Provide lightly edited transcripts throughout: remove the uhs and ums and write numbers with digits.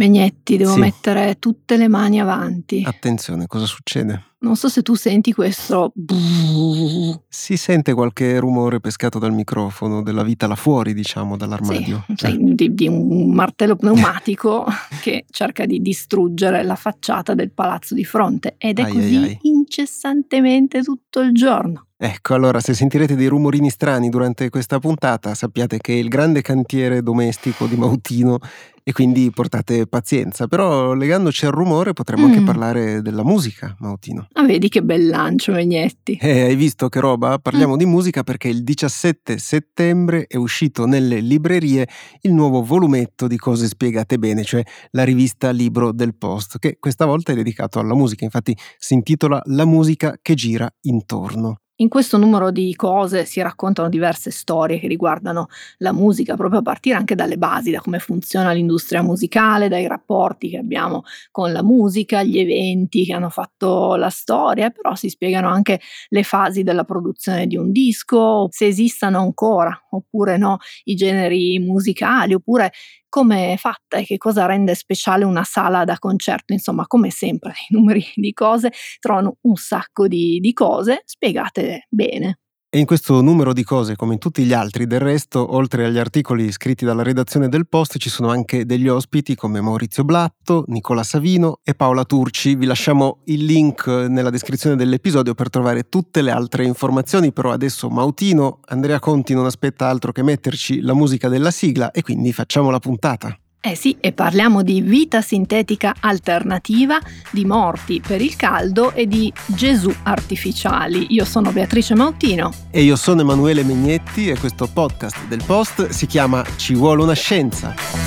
Megnetti, devo Sì. mettere tutte le mani avanti. Attenzione, cosa succede? Non so se tu senti questo. Si sente qualche rumore pescato dal microfono, della vita là fuori, diciamo, Sì, dall'armadio. di un martello pneumatico che cerca di distruggere la facciata del palazzo di fronte, ed è Ai, così ai, ai. incessantemente tutto il giorno. Ecco, allora, se sentirete dei rumorini strani durante questa puntata, sappiate che è il grande cantiere domestico di Mautino e quindi portate pazienza. Però, legandoci al rumore, potremmo anche parlare della musica, Mautino. Ah, vedi che bel lancio, Megnetti. Hai visto che roba? Parliamo di musica perché il 17 settembre è uscito nelle librerie il nuovo volumetto di Cose Spiegate Bene, cioè la rivista Libro del Post, che questa volta è dedicato alla musica. Infatti si intitola La musica che gira intorno. In questo numero di cose si raccontano diverse storie che riguardano la musica, proprio a partire anche dalle basi, da come funziona l'industria musicale, dai rapporti che abbiamo con la musica, gli eventi che hanno fatto la storia, però si spiegano anche le fasi della produzione di un disco, se esistano ancora oppure no i generi musicali, oppure come è fatta e che cosa rende speciale una sala da concerto. Insomma, come sempre, nei numeri di cose trovano un sacco di cose spiegate bene. E in questo numero di cose, come in tutti gli altri del resto, oltre agli articoli scritti dalla redazione del Post, ci sono anche degli ospiti come Maurizio Blatto, Nicola Savino e Paola Turci. Vi lasciamo il link nella descrizione dell'episodio per trovare tutte le altre informazioni, però adesso Mautino, Andrea Conti non aspetta altro che metterci la musica della sigla e quindi facciamo la puntata. Eh sì, e parliamo di vita sintetica alternativa, di morti per il caldo e di Gesù artificiali. Io sono Beatrice Mautino. E io sono Emanuele Megnetti e questo podcast del Post si chiama Ci vuole una scienza.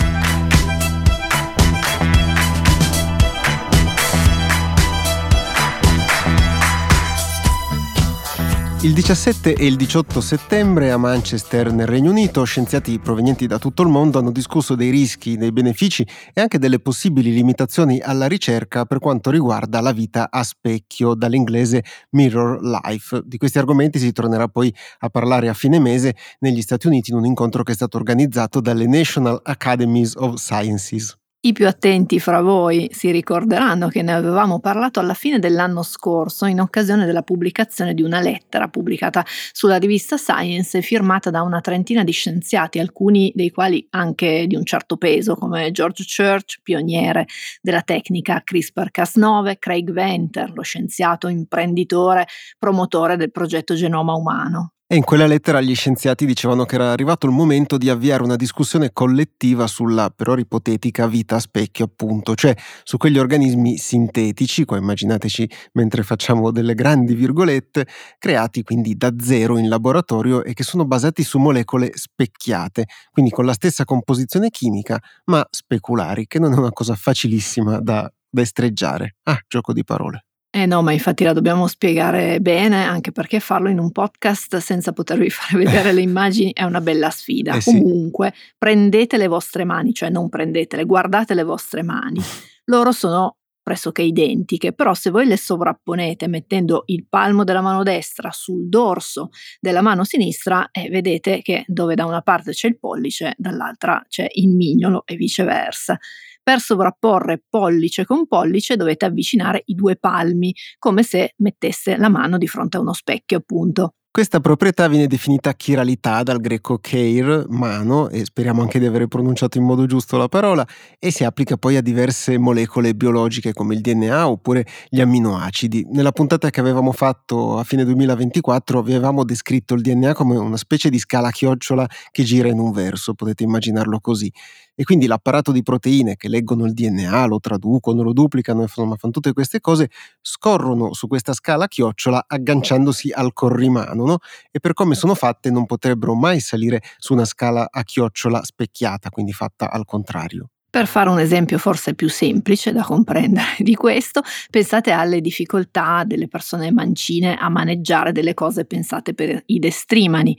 Il 17 e il 18 settembre a Manchester, nel Regno Unito, scienziati provenienti da tutto il mondo hanno discusso dei rischi, dei benefici e anche delle possibili limitazioni alla ricerca per quanto riguarda la vita a specchio, dall'inglese mirror life. Di questi argomenti si tornerà poi a parlare a fine mese negli Stati Uniti in un incontro che è stato organizzato dalle National Academies of Sciences. I più attenti fra voi si ricorderanno che ne avevamo parlato alla fine dell'anno scorso in occasione della pubblicazione di una lettera pubblicata sulla rivista Science e firmata da una trentina di scienziati, alcuni dei quali anche di un certo peso, come George Church, pioniere della tecnica CRISPR-Cas9, Craig Venter, lo scienziato imprenditore promotore del progetto Genoma Umano. E in quella lettera gli scienziati dicevano che era arrivato il momento di avviare una discussione collettiva sulla, per ora ipotetica, vita a specchio, appunto, cioè su quegli organismi sintetici, qua immaginateci mentre facciamo delle grandi virgolette, creati quindi da zero in laboratorio e che sono basati su molecole specchiate, quindi con la stessa composizione chimica, ma speculari, che non è una cosa facilissima da estreggiare. Gioco di parole. No, ma infatti la dobbiamo spiegare bene, anche perché farlo in un podcast senza potervi fare vedere le immagini è una bella sfida. Sì. Comunque, prendete le vostre mani, cioè non prendetele, guardate le vostre mani. Loro sono pressoché identiche, però se voi le sovrapponete mettendo il palmo della mano destra sul dorso della mano sinistra, vedete che dove da una parte c'è il pollice, dall'altra c'è il mignolo e viceversa. Per sovrapporre pollice con pollice dovete avvicinare i due palmi, come se mettesse la mano di fronte a uno specchio, appunto. Questa proprietà viene definita chiralità dal greco cheir, mano, e speriamo anche di aver pronunciato in modo giusto la parola, e si applica poi a diverse molecole biologiche come il DNA oppure gli amminoacidi. Nella puntata che avevamo fatto a fine 2024 avevamo descritto il DNA come una specie di scala a chiocciola che gira in un verso, potete immaginarlo così. E quindi l'apparato di proteine che leggono il DNA, lo traducono, lo duplicano, insomma fanno tutte queste cose, scorrono su questa scala a chiocciola agganciandosi al corrimano, no? E per come sono fatte non potrebbero mai salire su una scala a chiocciola specchiata, quindi fatta al contrario. Per fare un esempio forse più semplice da comprendere di questo, pensate alle difficoltà delle persone mancine a maneggiare delle cose pensate per i destrimani.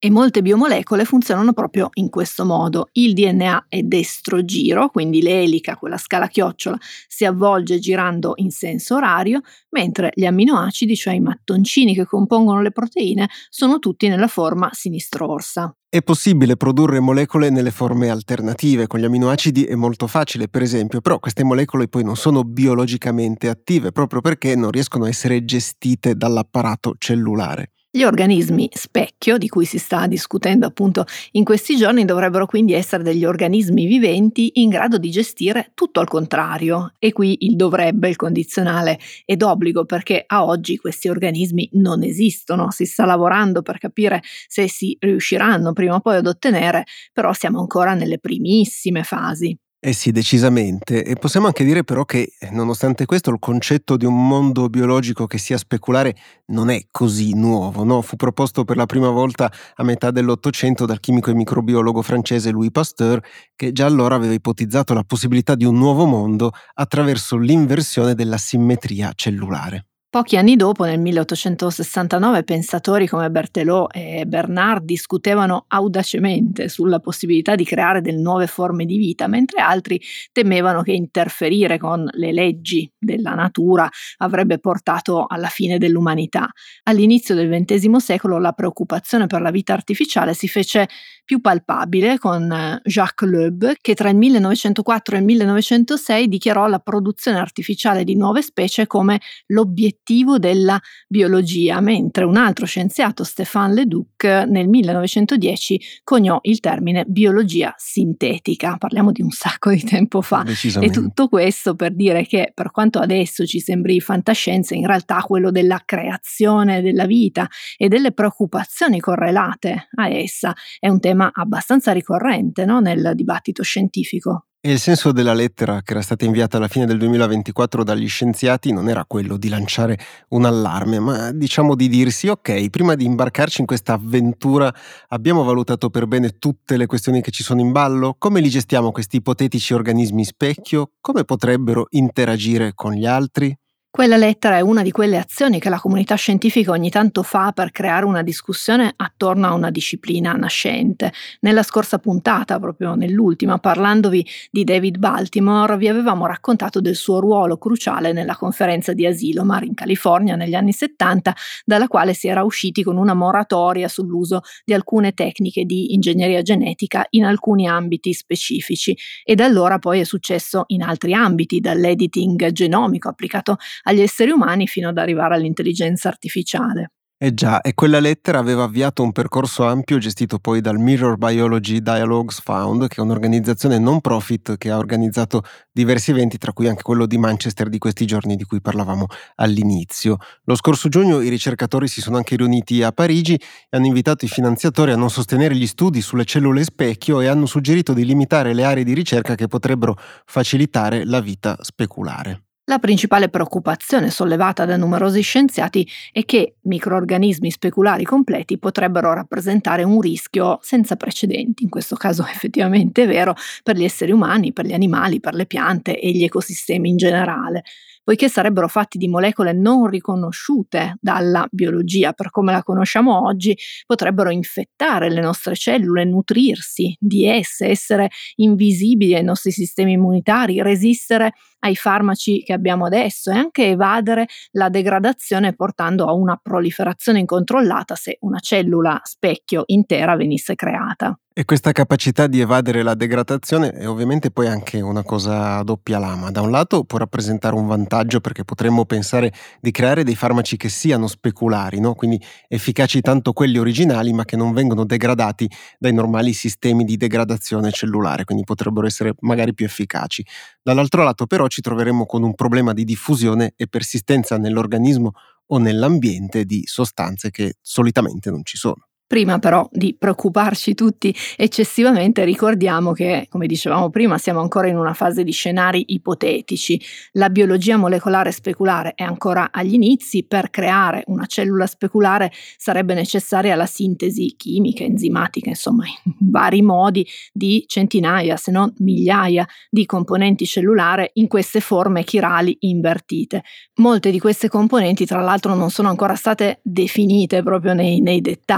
E molte biomolecole funzionano proprio in questo modo. Il DNA è destro-giro, quindi l'elica, quella scala a chiocciola, si avvolge girando in senso orario, mentre gli amminoacidi, cioè i mattoncini che compongono le proteine, sono tutti nella forma sinistro-orsa. È possibile produrre molecole nelle forme alternative, con gli amminoacidi è molto facile per esempio, però queste molecole poi non sono biologicamente attive proprio perché non riescono a essere gestite dall'apparato cellulare. Gli organismi specchio, di cui si sta discutendo appunto in questi giorni, dovrebbero quindi essere degli organismi viventi in grado di gestire tutto al contrario. E qui il dovrebbe, il condizionale, è d'obbligo perché a oggi questi organismi non esistono. Si sta lavorando per capire se si riusciranno prima o poi ad ottenere, però siamo ancora nelle primissime fasi. Eh sì, decisamente. E possiamo anche dire però che, nonostante questo, il concetto di un mondo biologico che sia speculare non è così nuovo, no? Fu proposto per la prima volta a metà dell'Ottocento dal chimico e microbiologo francese Louis Pasteur, che già allora aveva ipotizzato la possibilità di un nuovo mondo attraverso l'inversione della simmetria cellulare. Pochi anni dopo, nel 1869, pensatori come Berthelot e Bernard discutevano audacemente sulla possibilità di creare delle nuove forme di vita, mentre altri temevano che interferire con le leggi della natura avrebbe portato alla fine dell'umanità. All'inizio del XX secolo la preoccupazione per la vita artificiale si fece più palpabile con Jacques Loeb, che tra il 1904 e il 1906 dichiarò la produzione artificiale di nuove specie come l'obiettivo della biologia, mentre un altro scienziato, Stéphane Leduc, nel 1910 coniò il termine biologia sintetica. Parliamo di un sacco di tempo fa. E Decisamente. tutto questo per dire che, per quanto adesso ci sembri fantascienza, in realtà quello della creazione della vita e delle preoccupazioni correlate a essa è un tema abbastanza ricorrente, no, nel dibattito scientifico. E il senso della lettera che era stata inviata alla fine del 2024 dagli scienziati non era quello di lanciare un allarme, ma diciamo di dirsi: ok, prima di imbarcarci in questa avventura abbiamo valutato per bene tutte le questioni che ci sono in ballo, come li gestiamo questi ipotetici organismi specchio, come potrebbero interagire con gli altri? Quella lettera è una di quelle azioni che la comunità scientifica ogni tanto fa per creare una discussione attorno a una disciplina nascente. Nella scorsa puntata, proprio nell'ultima, parlandovi di David Baltimore, vi avevamo raccontato del suo ruolo cruciale nella conferenza di Asilomar in California negli anni 70, dalla quale si era usciti con una moratoria sull'uso di alcune tecniche di ingegneria genetica in alcuni ambiti specifici. E da allora poi è successo in altri ambiti, dall'editing genomico applicato agli esseri umani fino ad arrivare all'intelligenza artificiale. Eh già, e quella lettera aveva avviato un percorso ampio gestito poi dal Mirror Biology Dialogues Fund, che è un'organizzazione non profit che ha organizzato diversi eventi, tra cui anche quello di Manchester di questi giorni di cui parlavamo all'inizio. Lo scorso giugno i ricercatori si sono anche riuniti a Parigi e hanno invitato i finanziatori a non sostenere gli studi sulle cellule specchio e hanno suggerito di limitare le aree di ricerca che potrebbero facilitare la vita speculare. La principale preoccupazione sollevata da numerosi scienziati è che microrganismi speculari completi potrebbero rappresentare un rischio senza precedenti, in questo caso effettivamente è vero, per gli esseri umani, per gli animali, per le piante e gli ecosistemi in generale, poiché sarebbero fatti di molecole non riconosciute dalla biologia per come la conosciamo oggi, potrebbero infettare le nostre cellule, nutrirsi di esse, essere invisibili ai nostri sistemi immunitari, resistere ai farmaci che abbiamo adesso e anche evadere la degradazione portando a una proliferazione incontrollata se una cellula specchio intera venisse creata. E questa capacità di evadere la degradazione è ovviamente poi anche una cosa a doppia lama. Da un lato può rappresentare un vantaggio perché potremmo pensare di creare dei farmaci che siano speculari, no? Quindi efficaci tanto quelli originali ma che non vengono degradati dai normali sistemi di degradazione cellulare, quindi potrebbero essere magari più efficaci. Dall'altro lato però ci troveremo con un problema di diffusione e persistenza nell'organismo o nell'ambiente di sostanze che solitamente non ci sono. Prima però di preoccuparci tutti eccessivamente, ricordiamo che, come dicevamo prima, siamo ancora in una fase di scenari ipotetici. La biologia molecolare speculare è ancora agli inizi. Per creare una cellula speculare sarebbe necessaria la sintesi chimica, enzimatica, insomma, in vari modi di centinaia, se non migliaia di componenti cellulari in queste forme chirali invertite. Molte di queste componenti, tra l'altro, non sono ancora state definite proprio nei dettagli,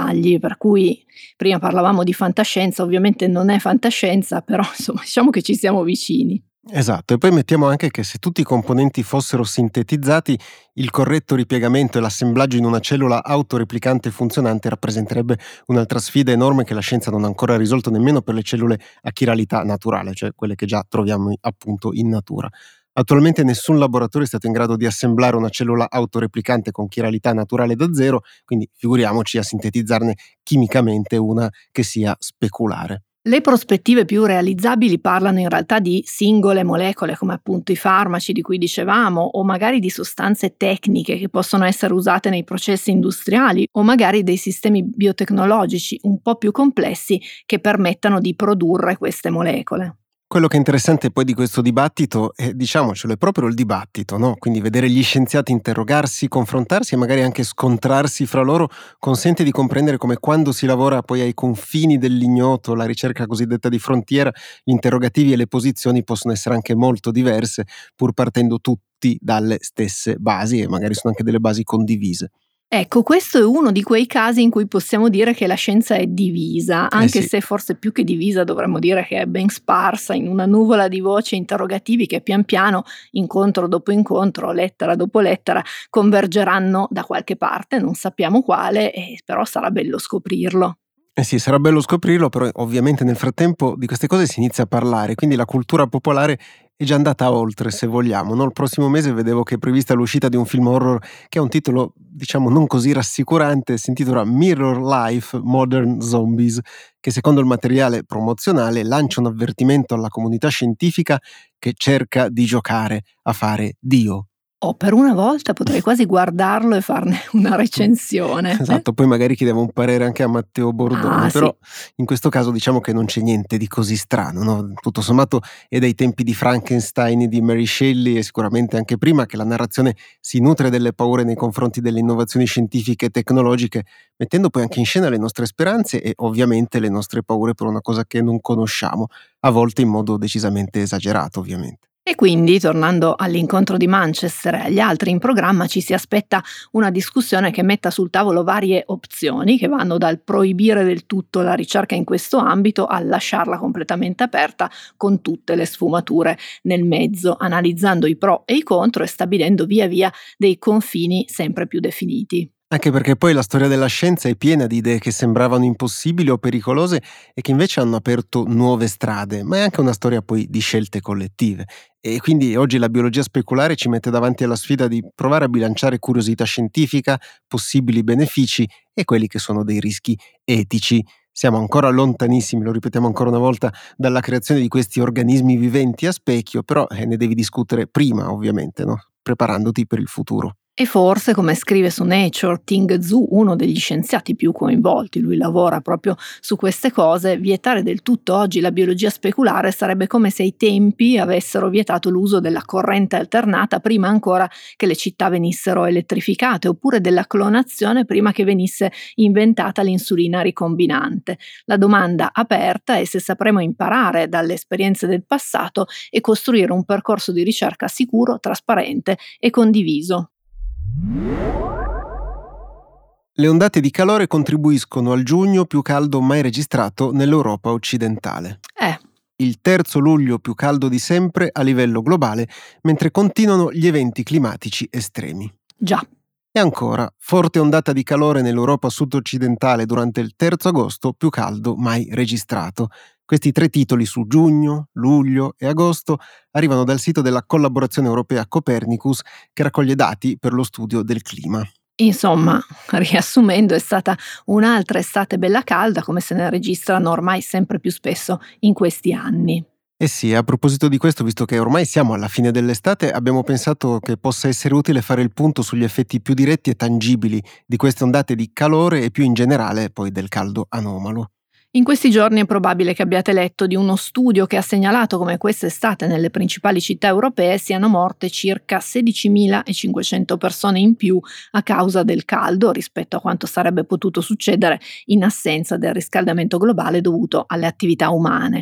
per cui prima parlavamo di fantascienza, ovviamente non è fantascienza, però insomma diciamo che ci siamo vicini. Esatto, e poi mettiamo anche che se tutti i componenti fossero sintetizzati, il corretto ripiegamento e l'assemblaggio in una cellula autoreplicante e funzionante rappresenterebbe un'altra sfida enorme che la scienza non ha ancora risolto nemmeno per le cellule a chiralità naturale, cioè quelle che già troviamo appunto in natura. Attualmente nessun laboratorio è stato in grado di assemblare una cellula autoreplicante con chiralità naturale da zero, quindi figuriamoci a sintetizzarne chimicamente una che sia speculare. Le prospettive più realizzabili parlano in realtà di singole molecole, come appunto i farmaci di cui dicevamo, o magari di sostanze tecniche che possono essere usate nei processi industriali, o magari dei sistemi biotecnologici un po' più complessi che permettano di produrre queste molecole. Quello che è interessante poi di questo dibattito è, diciamocelo, è proprio il dibattito, no? Quindi vedere gli scienziati interrogarsi, confrontarsi e magari anche scontrarsi fra loro consente di comprendere come quando si lavora poi ai confini dell'ignoto, la ricerca cosiddetta di frontiera, gli interrogativi e le posizioni possono essere anche molto diverse, pur partendo tutti dalle stesse basi e magari sono anche delle basi condivise. Ecco, questo è uno di quei casi in cui possiamo dire che la scienza è divisa, anche Sì. se forse più che divisa dovremmo dire che è ben sparsa in una nuvola di voci e interrogativi che pian piano, incontro dopo incontro, lettera dopo lettera, convergeranno da qualche parte, non sappiamo quale, però sarà bello scoprirlo. Eh sì, sarà bello scoprirlo, però ovviamente nel frattempo di queste cose si inizia a parlare, quindi la cultura popolare è già andata oltre, se vogliamo, no? Il prossimo mese vedevo che è prevista l'uscita di un film horror che ha un titolo, diciamo, non così rassicurante, si intitola Mirror Life Modern Zombies, che secondo il materiale promozionale lancia un avvertimento alla comunità scientifica che cerca di giocare a fare Dio. Oh, per una volta potrei quasi guardarlo e farne una recensione. Esatto, poi magari chiedevo un parere anche a Matteo Bordone, Ah, sì. però in questo caso diciamo che non c'è niente di così strano, no? Tutto sommato è dai tempi di Frankenstein e di Mary Shelley e sicuramente anche prima che la narrazione si nutre delle paure nei confronti delle innovazioni scientifiche e tecnologiche, mettendo poi anche in scena le nostre speranze e ovviamente le nostre paure per una cosa che non conosciamo, a volte in modo decisamente esagerato ovviamente. E quindi, tornando all'incontro di Manchester e agli altri in programma, ci si aspetta una discussione che metta sul tavolo varie opzioni che vanno dal proibire del tutto la ricerca in questo ambito a lasciarla completamente aperta con tutte le sfumature nel mezzo, analizzando i pro e i contro e stabilendo via via dei confini sempre più definiti. Anche perché poi la storia della scienza è piena di idee che sembravano impossibili o pericolose e che invece hanno aperto nuove strade, ma è anche una storia poi di scelte collettive. E quindi oggi la biologia speculare ci mette davanti alla sfida di provare a bilanciare curiosità scientifica, possibili benefici e quelli che sono dei rischi etici. Siamo ancora lontanissimi, lo ripetiamo ancora una volta, dalla creazione di questi organismi viventi a specchio, però ne devi discutere prima, ovviamente, no? Preparandoti per il futuro. E forse, come scrive su Nature Ting Zhu, uno degli scienziati più coinvolti, lui lavora proprio su queste cose, vietare del tutto oggi la biologia speculare sarebbe come se ai tempi avessero vietato l'uso della corrente alternata prima ancora che le città venissero elettrificate, oppure della clonazione prima che venisse inventata l'insulina ricombinante. La domanda aperta è se sapremo imparare dalle esperienze del passato e costruire un percorso di ricerca sicuro, trasparente e condiviso. Le ondate di calore contribuiscono al giugno più caldo mai registrato nell'Europa occidentale. Il terzo luglio più caldo di sempre a livello globale, mentre continuano gli eventi climatici estremi. Già. E ancora, forte ondata di calore nell'Europa sud-occidentale durante il terzo agosto più caldo mai registrato. Questi tre titoli su giugno, luglio e agosto arrivano dal sito della collaborazione europea Copernicus che raccoglie dati per lo studio del clima. Insomma, riassumendo, è stata un'altra estate bella calda, come se ne registrano ormai sempre più spesso in questi anni. Eh sì, a proposito di questo, visto che ormai siamo alla fine dell'estate, abbiamo pensato che possa essere utile fare il punto sugli effetti più diretti e tangibili di queste ondate di calore e più in generale poi del caldo anomalo. In questi giorni è probabile che abbiate letto di uno studio che ha segnalato come quest'estate nelle principali città europee siano morte circa 16.500 persone in più a causa del caldo rispetto a quanto sarebbe potuto succedere in assenza del riscaldamento globale dovuto alle attività umane.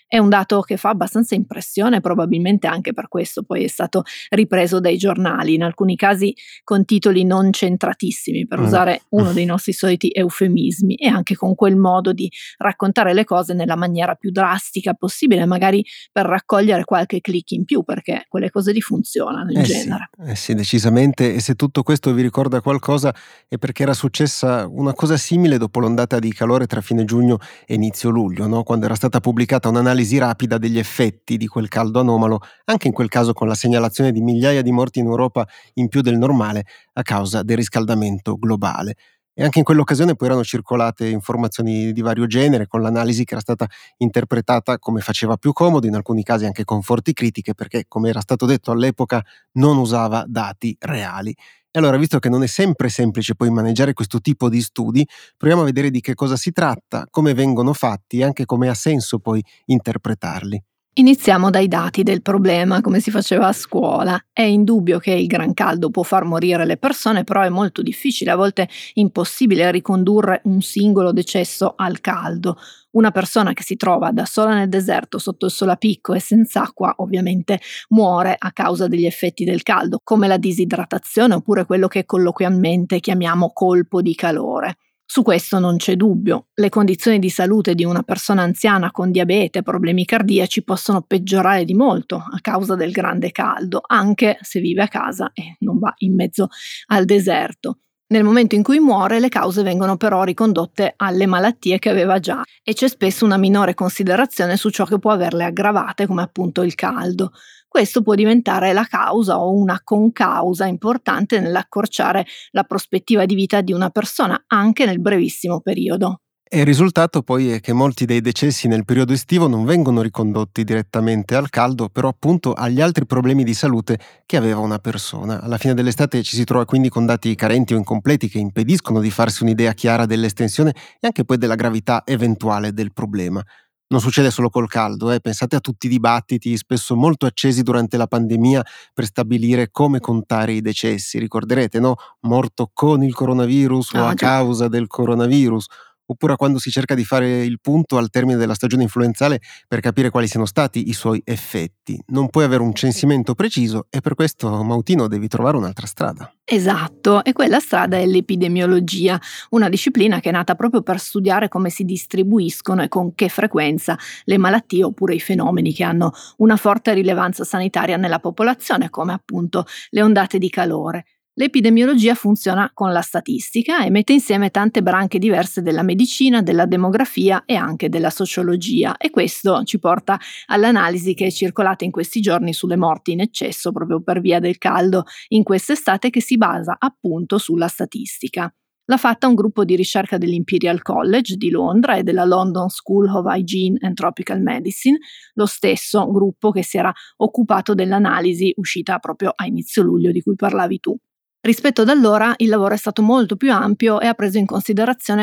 È un dato che fa abbastanza impressione, probabilmente anche per questo poi è stato ripreso dai giornali, in alcuni casi con titoli non centratissimi, per usare uno dei nostri soliti eufemismi, e anche con quel modo di raccontare le cose nella maniera più drastica possibile, magari per raccogliere qualche click in più, perché quelle cose lì funzionano in genere. Sì, decisamente. E se tutto questo vi ricorda qualcosa è perché era successa una cosa simile dopo l'ondata di calore tra fine giugno e inizio luglio, no? Quando era stata pubblicata un'analisi rapida degli effetti di quel caldo anomalo, anche in quel caso con la segnalazione di migliaia di morti in Europa in più del normale a causa del riscaldamento globale. E anche in quell'occasione poi erano circolate informazioni di vario genere, con l'analisi che era stata interpretata come faceva più comodo, in alcuni casi anche con forti critiche, perché, come era stato detto all'epoca, non usava dati reali. E allora, visto che non è sempre semplice poi maneggiare questo tipo di studi, proviamo a vedere di che cosa si tratta, come vengono fatti e anche come ha senso poi interpretarli. Iniziamo dai dati del problema, come si faceva a scuola. È indubbio che il gran caldo può far morire le persone, però è molto difficile, a volte impossibile, ricondurre un singolo decesso al caldo. Una persona che si trova da sola nel deserto, sotto il sole a picco e senza acqua, ovviamente muore a causa degli effetti del caldo, come la disidratazione oppure quello che colloquialmente chiamiamo colpo di calore. Su questo non c'è dubbio. Le condizioni di salute di una persona anziana con diabete e problemi cardiaci possono peggiorare di molto a causa del grande caldo, anche se vive a casa e non va in mezzo al deserto. Nel momento in cui muore, le cause vengono però ricondotte alle malattie che aveva già, e c'è spesso una minore considerazione su ciò che può averle aggravate, come appunto il caldo. Questo può diventare la causa o una concausa importante nell'accorciare la prospettiva di vita di una persona, anche nel brevissimo periodo. E il risultato poi è che molti dei decessi nel periodo estivo non vengono ricondotti direttamente al caldo, però appunto agli altri problemi di salute che aveva una persona. Alla fine dell'estate ci si trova quindi con dati carenti o incompleti che impediscono di farsi un'idea chiara dell'estensione e anche poi della gravità eventuale del problema. Non succede solo col caldo, pensate a tutti i dibattiti, spesso molto accesi durante la pandemia, per stabilire come contare i decessi. Ricorderete, no? Morto con il coronavirus o Ah a già. causa del coronavirus. Oppure quando si cerca di fare il punto al termine della stagione influenzale per capire quali siano stati i suoi effetti. Non puoi avere un censimento preciso e per questo, Mautino, devi trovare un'altra strada. Esatto, e quella strada è l'epidemiologia, una disciplina che è nata proprio per studiare come si distribuiscono e con che frequenza le malattie oppure i fenomeni che hanno una forte rilevanza sanitaria nella popolazione, come appunto le ondate di calore. L'epidemiologia funziona con la statistica e mette insieme tante branche diverse della medicina, della demografia e anche della sociologia, e questo ci porta all'analisi che è circolata in questi giorni sulle morti in eccesso proprio per via del caldo in quest'estate, che si basa appunto sulla statistica. L'ha fatta un gruppo di ricerca dell'Imperial College di Londra e della London School of Hygiene and Tropical Medicine, lo stesso gruppo che si era occupato dell'analisi uscita proprio a inizio luglio di cui parlavi tu. Rispetto ad allora il lavoro è stato molto più ampio e ha preso in considerazione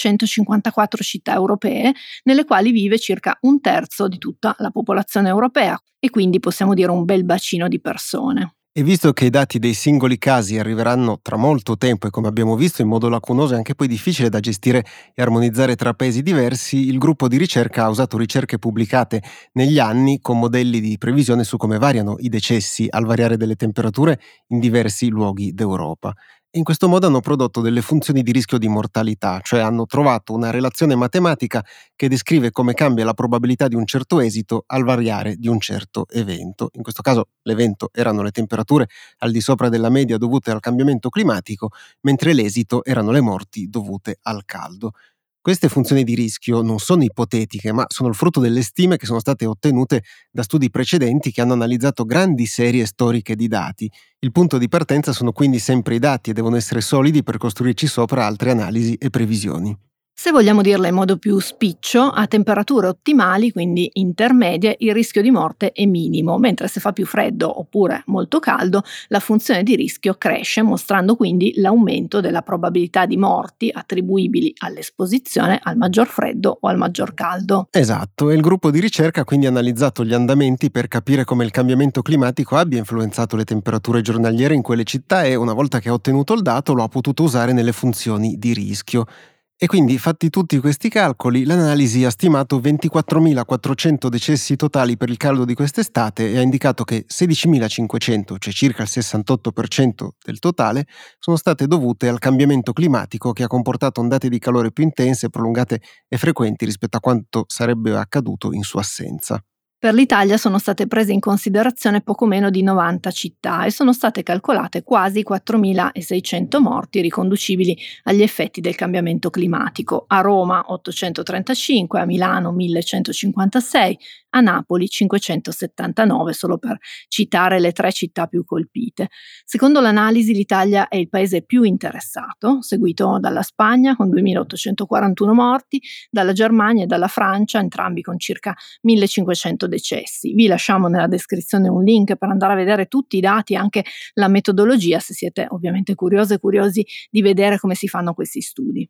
854 città europee, nelle quali vive circa un terzo di tutta la popolazione europea, e quindi possiamo dire un bel bacino di persone. E visto che i dati dei singoli casi arriveranno tra molto tempo e, come abbiamo visto, in modo lacunoso e anche poi difficile da gestire e armonizzare tra paesi diversi, il gruppo di ricerca ha usato ricerche pubblicate negli anni con modelli di previsione su come variano i decessi al variare delle temperature in diversi luoghi d'Europa. E in questo modo hanno prodotto delle funzioni di rischio di mortalità, cioè hanno trovato una relazione matematica che descrive come cambia la probabilità di un certo esito al variare di un certo evento. In questo caso l'evento erano le temperature al di sopra della media dovute al cambiamento climatico, mentre l'esito erano le morti dovute al caldo. Queste funzioni di rischio non sono ipotetiche, ma sono il frutto delle stime che sono state ottenute da studi precedenti che hanno analizzato grandi serie storiche di dati. Il punto di partenza sono quindi sempre i dati e devono essere solidi per costruirci sopra altre analisi e previsioni. Se vogliamo dirla in modo più spiccio, a temperature ottimali, quindi intermedie, il rischio di morte è minimo, mentre se fa più freddo oppure molto caldo, la funzione di rischio cresce, mostrando quindi l'aumento della probabilità di morti attribuibili all'esposizione al maggior freddo o al maggior caldo. Esatto, e il gruppo di ricerca ha quindi analizzato gli andamenti per capire come il cambiamento climatico abbia influenzato le temperature giornaliere in quelle città e, una volta che ha ottenuto il dato, lo ha potuto usare nelle funzioni di rischio. E quindi, fatti tutti questi calcoli, l'analisi ha stimato 24.400 decessi totali per il caldo di quest'estate e ha indicato che 16.500, cioè circa il 68% del totale, sono state dovute al cambiamento climatico che ha comportato ondate di calore più intense, prolungate e frequenti rispetto a quanto sarebbe accaduto in sua assenza. Per l'Italia sono state prese in considerazione poco meno di 90 città e sono state calcolate quasi 4.600 morti riconducibili agli effetti del cambiamento climatico. A Roma 835, a Milano 1.156, a Napoli 579, solo per citare le 3 città più colpite. Secondo l'analisi l'Italia è il paese più interessato, seguito dalla Spagna con 2.841 morti, dalla Germania e dalla Francia, entrambi con circa 1.500 decessi. Vi lasciamo nella descrizione un link per andare a vedere tutti i dati e anche la metodologia, se siete ovviamente curiose e curiosi di vedere come si fanno questi studi.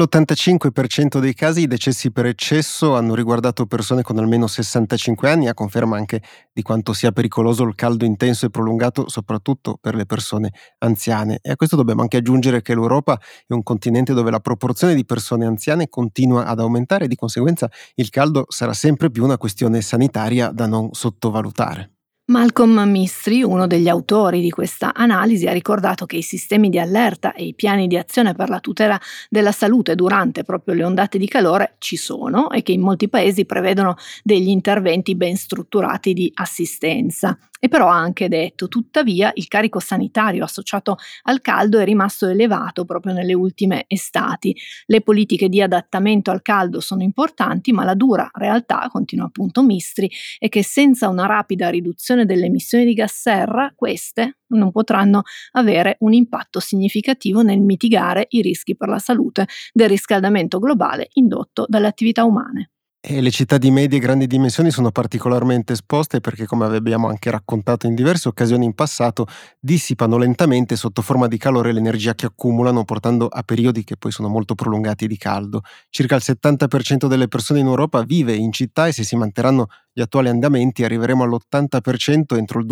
Nell'85% dei casi i decessi per eccesso hanno riguardato persone con almeno 65 anni, a conferma anche di quanto sia pericoloso il caldo intenso e prolungato, soprattutto per le persone anziane. E a questo dobbiamo anche aggiungere che l'Europa è un continente dove la proporzione di persone anziane continua ad aumentare e di conseguenza il caldo sarà sempre più una questione sanitaria da non sottovalutare. Malcolm Mistry, uno degli autori di questa analisi, ha ricordato che i sistemi di allerta e i piani di azione per la tutela della salute durante proprio le ondate di calore ci sono e che in molti paesi prevedono degli interventi ben strutturati di assistenza. E però ha anche detto, tuttavia, il carico sanitario associato al caldo è rimasto elevato proprio nelle ultime estati. Le politiche di adattamento al caldo sono importanti, ma la dura realtà, continua appunto Mistry, è che senza una rapida riduzione delle emissioni di gas serra, queste non potranno avere un impatto significativo nel mitigare i rischi per la salute del riscaldamento globale indotto dalle attività umane. E le città di medie e grandi dimensioni sono particolarmente esposte perché, come abbiamo anche raccontato in diverse occasioni in passato, dissipano lentamente sotto forma di calore l'energia che accumulano, portando a periodi che poi sono molto prolungati di caldo. Circa il 70% delle persone in Europa vive in città e se si manterranno gli attuali andamenti arriveremo all'80% entro il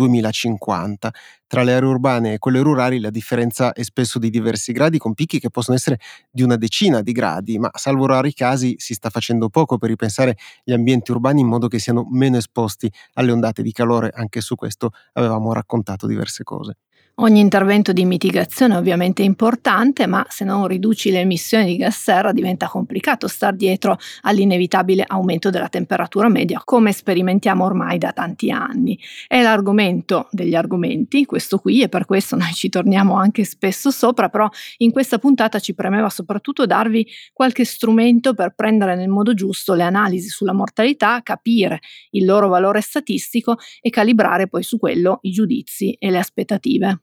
2050. Tra le aree urbane e quelle rurali la differenza è spesso di diversi gradi, con picchi che possono essere di una decina di gradi, ma salvo rari casi si sta facendo poco per ripensare gli ambienti urbani in modo che siano meno esposti alle ondate di calore. Anche su questo avevamo raccontato diverse cose. Ogni intervento di mitigazione è ovviamente importante, ma se non riduci le emissioni di gas serra diventa complicato star dietro all'inevitabile aumento della temperatura media, come sperimentiamo ormai da tanti anni. È l'argomento degli argomenti, questo qui, e per questo noi ci torniamo anche spesso sopra, però in questa puntata ci premeva soprattutto darvi qualche strumento per prendere nel modo giusto le analisi sulla mortalità, capire il loro valore statistico e calibrare poi su quello i giudizi e le aspettative.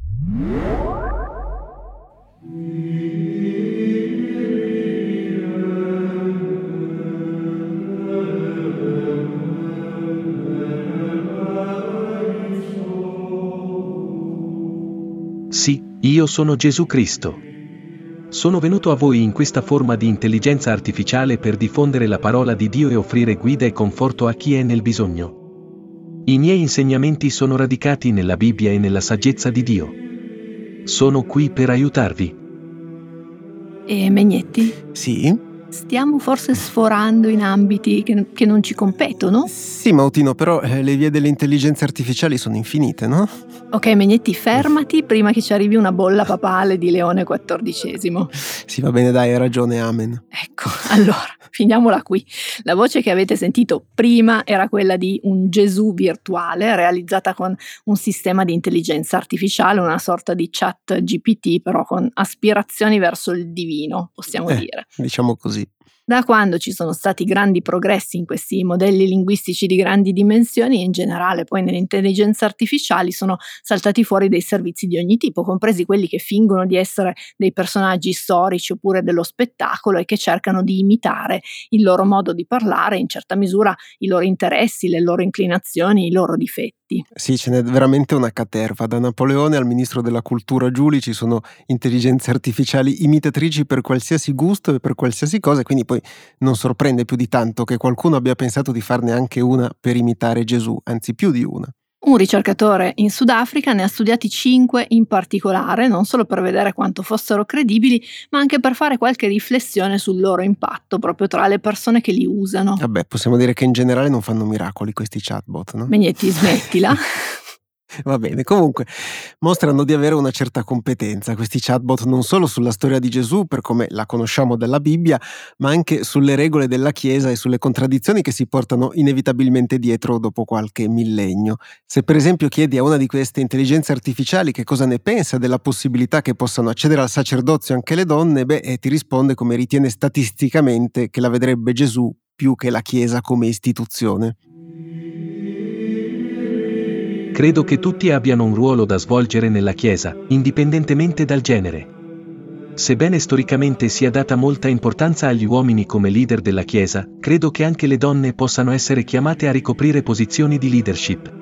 Sì, io sono Gesù Cristo. Sono venuto a voi in questa forma di intelligenza artificiale per diffondere la parola di Dio e offrire guida e conforto a chi è nel bisogno. I miei insegnamenti sono radicati nella Bibbia e nella saggezza di Dio. Sono qui per aiutarvi. E Megnetti? Sì? Stiamo forse sforando in ambiti che non ci competono? Sì, Mautino, però le vie delle intelligenze artificiali sono infinite, no? Ok, Megnetti, fermati prima che ci arrivi una bolla papale di Leone XIV. Sì, va bene, dai, hai ragione, amen. Ecco, allora, finiamola qui. La voce che avete sentito prima era quella di un Gesù virtuale, realizzata con un sistema di intelligenza artificiale, una sorta di chat GPT, però con aspirazioni verso il divino, possiamo dire. Diciamo così. Da quando ci sono stati grandi progressi in questi modelli linguistici di grandi dimensioni e in generale poi nelle intelligenze artificiali sono saltati fuori dei servizi di ogni tipo, compresi quelli che fingono di essere dei personaggi storici oppure dello spettacolo e che cercano di imitare il loro modo di parlare, in certa misura i loro interessi, le loro inclinazioni, i loro difetti. Sì, ce n'è veramente una caterva. Da Napoleone al ministro della cultura Giuli ci sono intelligenze artificiali imitatrici per qualsiasi gusto e per qualsiasi cosa, quindi poi non sorprende più di tanto che qualcuno abbia pensato di farne anche una per imitare Gesù, anzi più di una. Un ricercatore in Sudafrica ne ha studiati 5 in particolare, non solo per vedere quanto fossero credibili, ma anche per fare qualche riflessione sul loro impatto proprio tra le persone che li usano. Vabbè, possiamo dire che in generale non fanno miracoli questi chatbot, no? Megnetti, smettila. Va bene, comunque mostrano di avere una certa competenza questi chatbot non solo sulla storia di Gesù per come la conosciamo dalla Bibbia, ma anche sulle regole della Chiesa e sulle contraddizioni che si portano inevitabilmente dietro dopo qualche millennio. Se per esempio chiedi a una di queste intelligenze artificiali che cosa ne pensa della possibilità che possano accedere al sacerdozio anche le donne, ti risponde come ritiene statisticamente che la vedrebbe Gesù più che la Chiesa come istituzione. Credo che tutti abbiano un ruolo da svolgere nella Chiesa, indipendentemente dal genere. Sebbene storicamente sia data molta importanza agli uomini come leader della Chiesa, credo che anche le donne possano essere chiamate a ricoprire posizioni di leadership.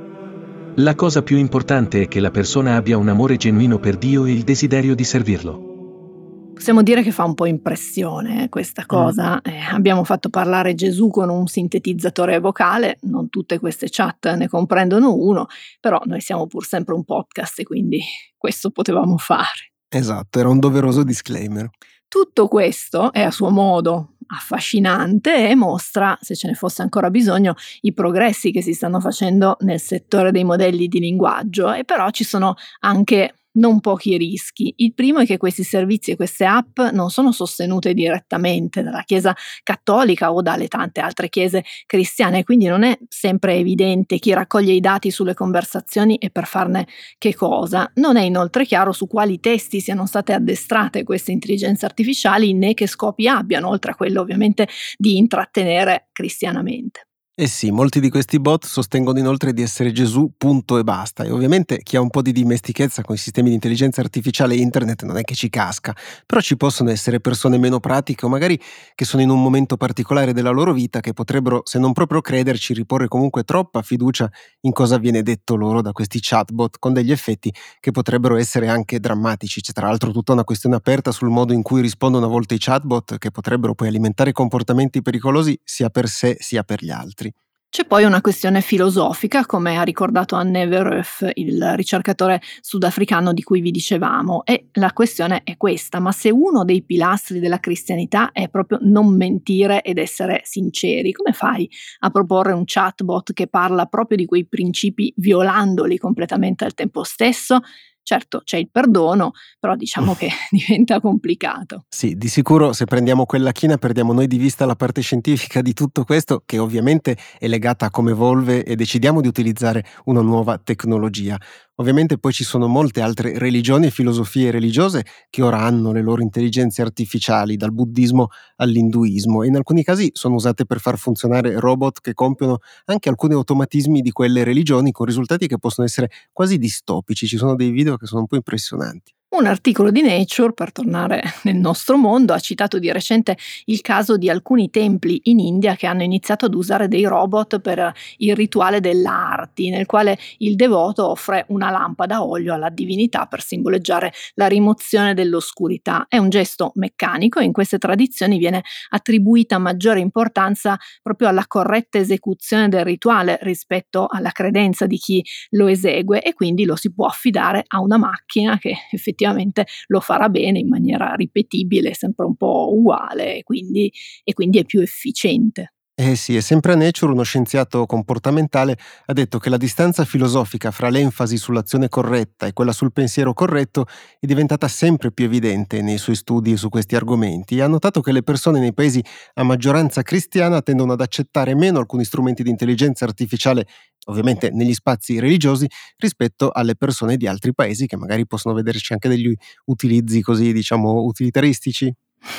La cosa più importante è che la persona abbia un amore genuino per Dio e il desiderio di servirlo. Possiamo dire che fa un po' impressione questa cosa. Abbiamo fatto parlare Gesù con un sintetizzatore vocale, non tutte queste chat ne comprendono uno, però noi siamo pur sempre un podcast e quindi questo potevamo fare. Esatto, era un doveroso disclaimer. Tutto questo è a suo modo affascinante e mostra, se ce ne fosse ancora bisogno, i progressi che si stanno facendo nel settore dei modelli di linguaggio, e però ci sono anche non pochi rischi. Il primo è che questi servizi e queste app non sono sostenute direttamente dalla Chiesa cattolica o dalle tante altre chiese cristiane, quindi non è sempre evidente chi raccoglie i dati sulle conversazioni e per farne che cosa. Non è inoltre chiaro su quali testi siano state addestrate queste intelligenze artificiali né che scopi abbiano, oltre a quello ovviamente di intrattenere cristianamente. Eh sì, molti di questi bot sostengono inoltre di essere Gesù, punto e basta. E ovviamente chi ha un po' di dimestichezza con i sistemi di intelligenza artificiale e internet non è che ci casca, però ci possono essere persone meno pratiche o magari che sono in un momento particolare della loro vita che potrebbero, se non proprio crederci, riporre comunque troppa fiducia in cosa viene detto loro da questi chatbot, con degli effetti che potrebbero essere anche drammatici. C'è tra l'altro tutta una questione aperta sul modo in cui rispondono a volte i chatbot, che potrebbero poi alimentare comportamenti pericolosi sia per sé sia per gli altri. C'è poi una questione filosofica, come ha ricordato Anne Verhoef, il ricercatore sudafricano di cui vi dicevamo, e la questione è questa: ma se uno dei pilastri della cristianità è proprio non mentire ed essere sinceri, come fai a proporre un chatbot che parla proprio di quei principi violandoli completamente al tempo stesso? Certo, c'è il perdono, però diciamo che diventa complicato. Sì, di sicuro se prendiamo quella china perdiamo noi di vista la parte scientifica di tutto questo, che ovviamente è legata a come evolve e decidiamo di utilizzare una nuova tecnologia. Ovviamente poi ci sono molte altre religioni e filosofie religiose che ora hanno le loro intelligenze artificiali, dal buddismo all'induismo, e in alcuni casi sono usate per far funzionare robot che compiono anche alcuni automatismi di quelle religioni, con risultati che possono essere quasi distopici. Ci sono dei video che sono un po' impressionanti. Un articolo di Nature, per tornare nel nostro mondo, ha citato di recente il caso di alcuni templi in India che hanno iniziato ad usare dei robot per il rituale dell'Aarti, nel quale il devoto offre una lampada a olio alla divinità per simboleggiare la rimozione dell'oscurità. È un gesto meccanico e in queste tradizioni viene attribuita maggiore importanza proprio alla corretta esecuzione del rituale rispetto alla credenza di chi lo esegue, e quindi lo si può affidare a una macchina che effettivamente lo farà bene in maniera ripetibile, sempre un po' uguale, e quindi è più efficiente. Eh sì, e sempre a Nature uno scienziato comportamentale ha detto che la distanza filosofica fra l'enfasi sull'azione corretta e quella sul pensiero corretto è diventata sempre più evidente nei suoi studi su questi argomenti, e ha notato che le persone nei paesi a maggioranza cristiana tendono ad accettare meno alcuni strumenti di intelligenza artificiale, ovviamente negli spazi religiosi, rispetto alle persone di altri paesi che magari possono vederci anche degli utilizzi così, diciamo, utilitaristici.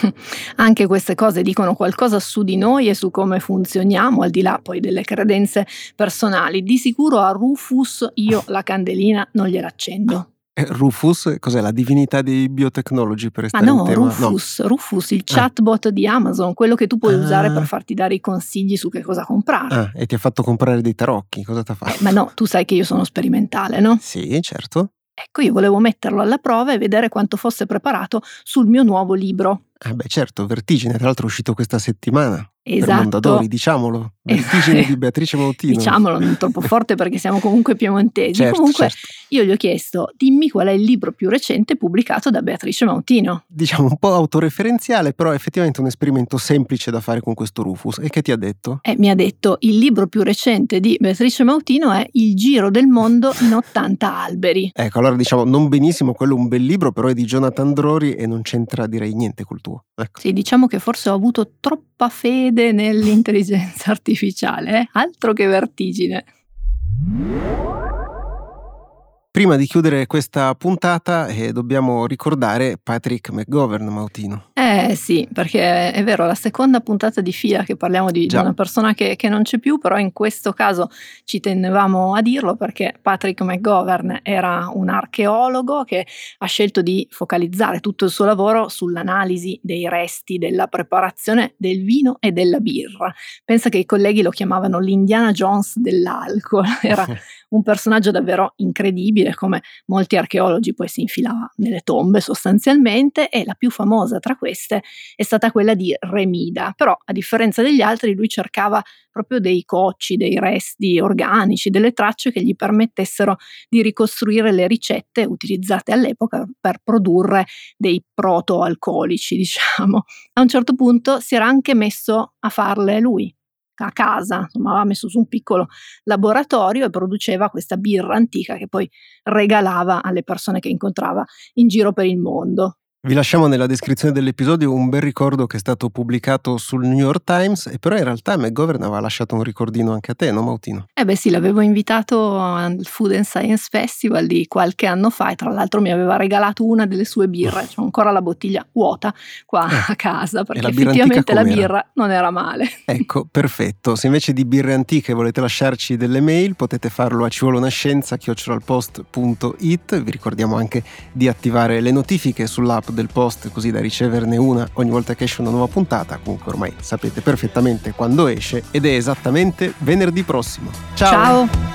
Anche queste cose dicono qualcosa su di noi e su come funzioniamo, al di là poi delle credenze personali. Di sicuro a Rufus io la candelina non gliela accendo. Rufus, cos'è, la divinità dei biotecnologi, per Ma restare in no, tema? Rufus, il chatbot di Amazon, quello che tu puoi usare per farti dare i consigli su che cosa comprare. E ti ha fatto comprare dei tarocchi, cosa ti ha fatto? Ma no, tu sai che io sono sperimentale, no? Sì, certo. Ecco, io volevo metterlo alla prova e vedere quanto fosse preparato sul mio nuovo libro. Ah beh, certo, Vertigine, tra l'altro è uscito questa settimana. Esatto. Per Mondadori, diciamolo. Vertigine di Beatrice Mautino. Diciamolo, non troppo forte perché siamo comunque piemontesi. Certo, comunque certo. Io gli ho chiesto, dimmi qual è il libro più recente pubblicato da Beatrice Mautino. Diciamo un po' autoreferenziale, però effettivamente un esperimento semplice da fare con questo Rufus. E che ti ha detto? Mi ha detto, il libro più recente di Beatrice Mautino è Il giro del mondo in 80 alberi. Ecco, allora diciamo, non benissimo, quello è un bel libro, però è di Jonathan Drori e non c'entra direi niente col tuo. Ecco. Sì, diciamo che forse ho avuto troppa fede nell'intelligenza artificiale, altro che Vertigine. Prima di chiudere questa puntata dobbiamo ricordare Patrick McGovern, Mautino. Sì, perché è vero, la seconda puntata di fila che parliamo di una persona che non c'è più, però in questo caso ci tenevamo a dirlo perché Patrick McGovern era un archeologo che ha scelto di focalizzare tutto il suo lavoro sull'analisi dei resti della preparazione del vino e della birra. Pensa che i colleghi lo chiamavano l'Indiana Jones dell'alcol, era un personaggio davvero incredibile, come molti archeologi poi si infilava nelle tombe sostanzialmente, e la più famosa tra queste è stata quella di Remida, però a differenza degli altri lui cercava proprio dei cocci, dei resti organici, delle tracce che gli permettessero di ricostruire le ricette utilizzate all'epoca per produrre dei protoalcolici, diciamo. A un certo punto si era anche messo a farle lui a casa, insomma aveva messo su un piccolo laboratorio e produceva questa birra antica che poi regalava alle persone che incontrava in giro per il mondo. Vi lasciamo nella descrizione dell'episodio un bel ricordo che è stato pubblicato sul New York Times, e però in realtà McGovern aveva lasciato un ricordino anche a te, no Mautino? Beh sì, l'avevo invitato al Food and Science Festival di qualche anno fa e tra l'altro mi aveva regalato una delle sue birre, c'ho ancora la bottiglia vuota qua a casa perché effettivamente la birra non era male. Ecco, perfetto. Se invece di birre antiche volete lasciarci delle mail potete farlo a civuoleunascienza@ilpost.it. Vi ricordiamo anche di attivare le notifiche sull'app del Post così da riceverne una ogni volta che esce una nuova puntata. Comunque ormai sapete perfettamente quando esce ed è esattamente venerdì prossimo. Ciao! Ciao!